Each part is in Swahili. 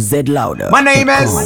Z Louder. My name is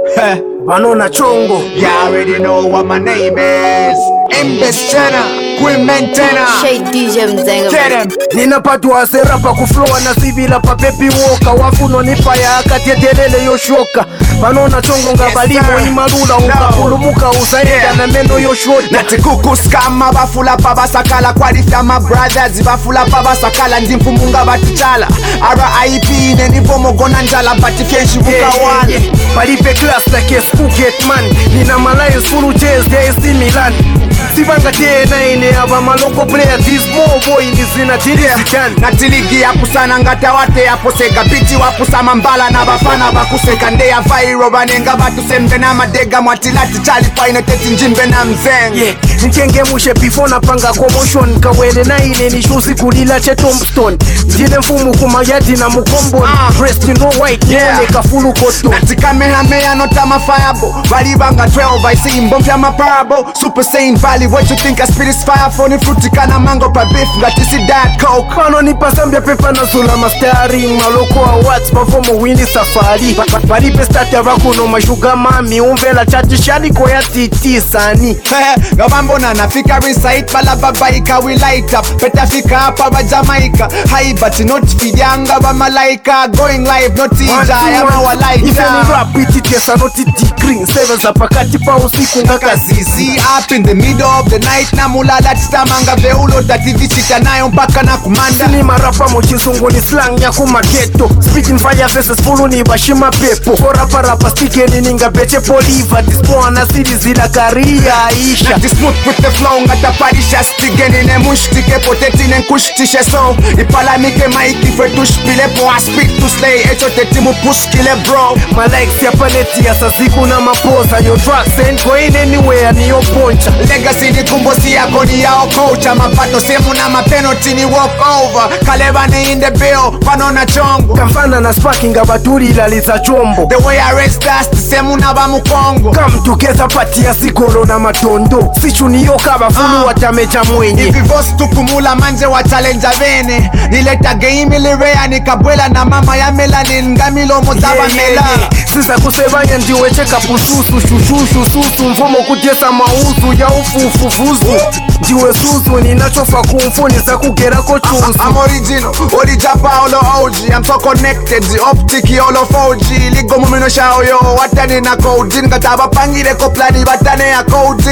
Banona Chongo. You already know what my name is. Imbescena, Queen Mentena. Shade DJ Mzenga. Get him. Ninapatwa serapa kuflowa na sivila pa pepi woka. Wafuno nipaya akatietelele yoshoka. Banona Chongo nga balimo imalula ukapulumuka usaida na meno yoshota. Nati kukuskama bafula pa basakala kwalifya my brothers bafula pa basakala ndimfumunga batichala RIP nenivomo gona njala batifyenshi bukawana Palipe class like a school gate man. Nina malayos full chase there is Milan. Sibanga tena ine aba maloko player this small boy in zina tirian. Natiligi ya kusana ngata wate ya posega biti wapusama mbala na bafana bakuseka ndeya viral banenga batu sembe na madega mwatilati chali paine teti njimbe na mzeng Nchenge mushe before na panga commotion. Kawele na ine ni shuzi kulila che tombstone. Njine mfumu kumayadi na mukombo. Dressed in all white yone kafulu koto. Natikamehamea notama fireball Balibanga 12 I see mbomfya maparable Super Saiyan Valley what you think I spit is fire Phony fruity kana mango pa beef Gatisi that coke Kano ni pasambia pepa na zula mastari. Maloko wa wats performo wini safari. Palipe start ya vakuno mashuga mami. Umvela chati shali kwa ya titi sani. Gabambo na nafika recite Bala babaika we light up Peta fika hapa ba Jamaica High but not fidanga ba malaika Going live not ija ya mawalaika Ife ni rap ititesa noti degree. Seven za pakati pa usiku ngaka Zizi up in the middle of the night Na mulala titamanga veulo tativi chita nayo mpaka na kumanda Sini marapa mochizungu ni slang ya kumageto. Speaking fire faces fulu ni bashima pepo. Korapa rapa stike ni ninga beche poliva. Dispo ana siri zila karia aisha. Nati smooth with the flow ngata parisha Stigeni ne mushtike poteti ne nkushtishe so Ipala mike maiki fetush pile po I speak to slay Echo teti mupuskile bro My likes ya paleti ya saziku na mapoza. Your tracks ain't going anywhere ni yo poncha. Legacy ni kumbosi ya kodi ya okocha Mapato semu na mapenalty ni walk over Kaleba ni in the bill, Banona Chongo Kamfana na sparking abaturi ilaliza chombo. The way I raise dust, semu na ba mukongo Come together pati ya sigolo na matondo. Sichu ni yoka bafulu watameja mwenye. Vivosi tukumula manje wa challenge vene Nileta game ilirea nikabwela na mama ya melanin Ngamilomo zaba mela Sisa kusebanya ndiwe cheka pususu. Shushushu susu mfomo kutiesa mausu ya ufufufuzu. Ndiwe susu ninachofa kumfuni za kugera kochusu. I'm original, Orijapa olo OG I'm so connected, the optic yolo 4G Ligo mumino shao yo, watani na coding Kataba pangire ko plani, batane ya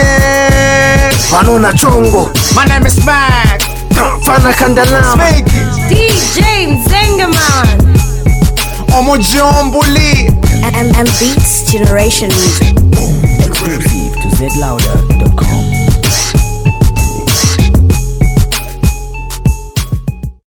coding Banona Chongo. My name is Mac Fana Kandalama. Make it DJ Mzenga man. Omo Jombuli M Beats Generation Music. Exclusive to zlouder.com.